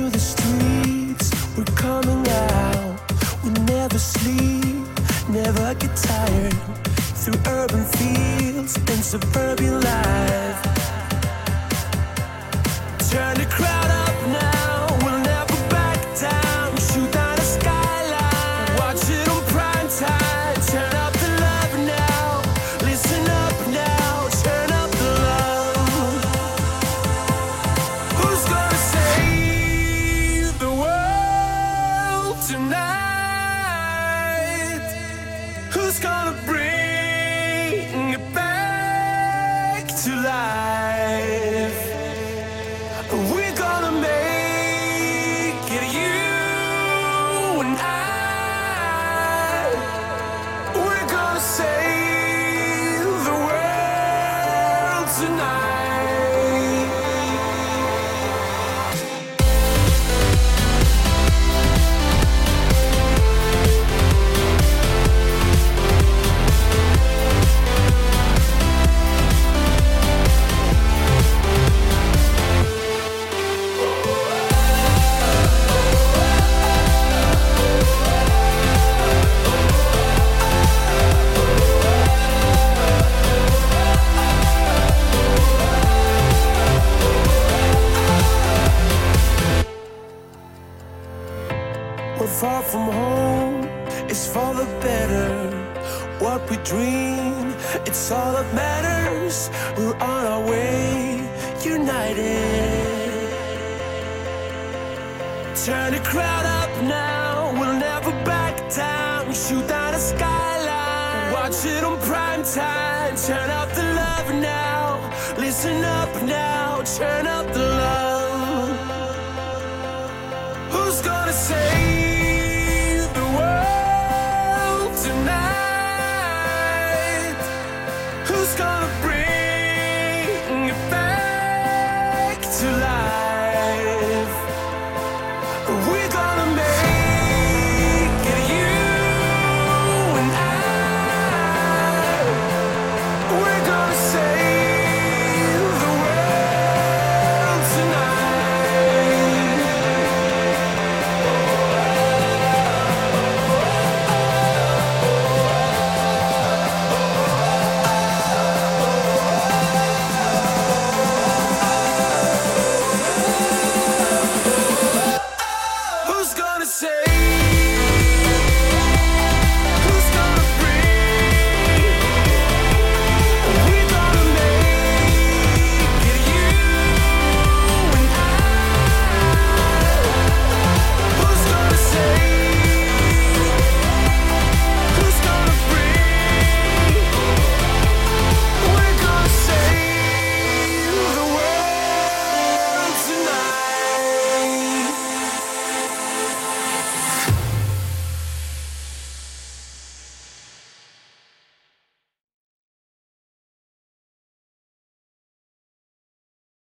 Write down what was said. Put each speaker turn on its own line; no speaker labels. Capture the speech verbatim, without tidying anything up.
the streets, we're coming out. We never sleep, never get tired. Through urban fields and suburban life. Turn the crowd up now, we'll never back down. Shoot down the skyline, watch it on prime time. Turn up the love now, listen up now. Turn up the love. Who's gonna save the world tonight? Who's gonna bring it back to life? We're gonna make it, you and I. We're gonna save the world tonight. We're far from home, it's for the better. What we dream, it's all that matters. We're on our way, united. Turn the crowd up now, we'll never back down. Shoot down the skyline, watch it on prime time. Turn up the love now, listen up now. Turn up the love. Who's gonna save the world tonight? Who's gonna bring it back to life?